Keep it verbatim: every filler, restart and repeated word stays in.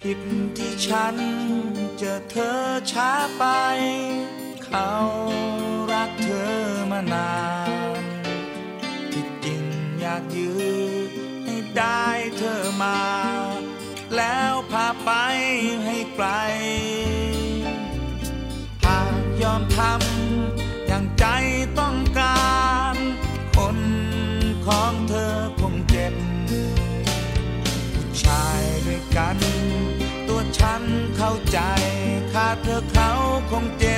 ผิดที่ฉันเจอเธอช้าไปเขารักเธอมานานที่จริงอยากยื้อให้ได้เธอมาแล้วพาไปให้ไกลหากยอมทำอย่างใจต้องการคนของเธอคงเจ็บผู้ชายด้วยกันตัวฉันเข้าใจขาดเธอเขาคงเจ็บ